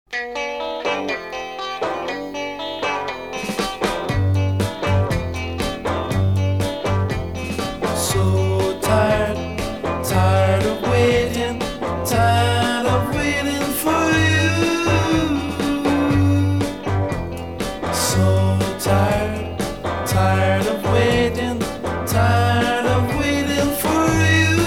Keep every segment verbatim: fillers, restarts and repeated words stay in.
So tired, tired of waiting, tired of waiting for you. So tired, tired of waiting, tired of waiting for you.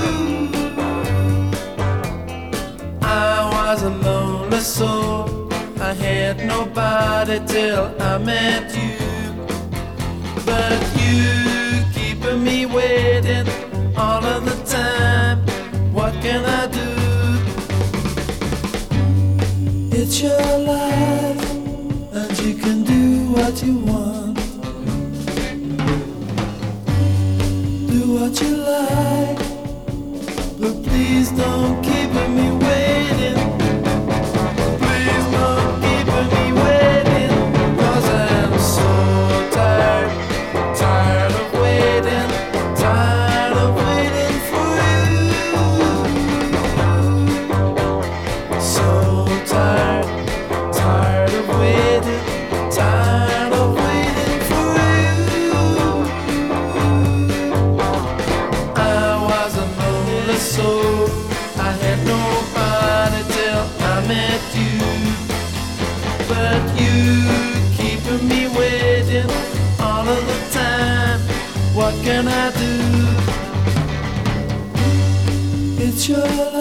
I was a lonely soul, I had nobody till I met you. But you keeping me waiting all of the time. What can I do? It's your life, and you can do what you want. Do what you like, but please don't keep me waiting. Please don't keep me waiting, 'cause I'm so tired. Tired of waiting, tired of waiting for you. So tired, tired of waiting, tired of waiting for you. I was a lonely soul, I had nobody till I met you. But you keeping me waiting all of the time. What can I do? It's your